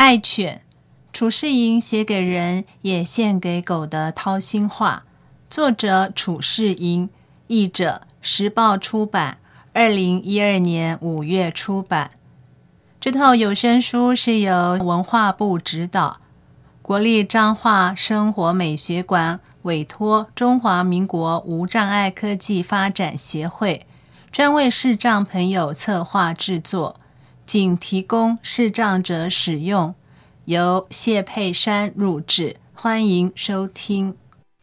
爱犬，楚世营写给人也献给狗的掏心话，作者楚世营，译者时报出版，2012年5月出版。这套有声书是由文化部指导，国立彰化生活美学馆委托中华民国无障碍科技发展协会，专为视障朋友策划制作，仅提供视障者使用，由谢佩珊录制，欢迎收听。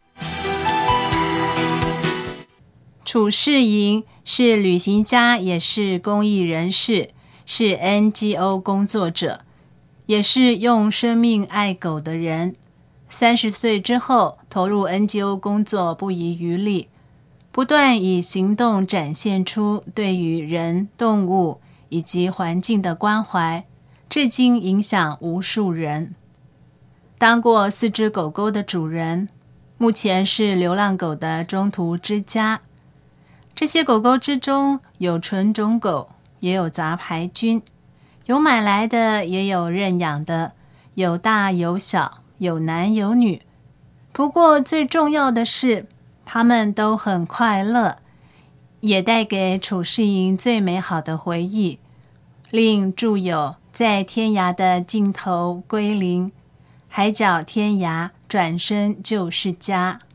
楚世营是旅行家，也是公益人士，是 NGO 工作者，也是用生命爱狗的人。30岁之后投入 NGO 工作不遗余力，不断以行动展现出对于人、动物以及环境的关怀，至今影响无数人。当过4只狗狗的主人，目前是流浪狗的中途之家。这些狗狗之中有纯种狗，也有杂牌军，有买来的，也有认养的，有大有小，有男有女。不过最重要的是，他们都很快乐，也带给楚世营最美好的回忆，令著有在天涯的尽头归零，海角天涯，转身就是家。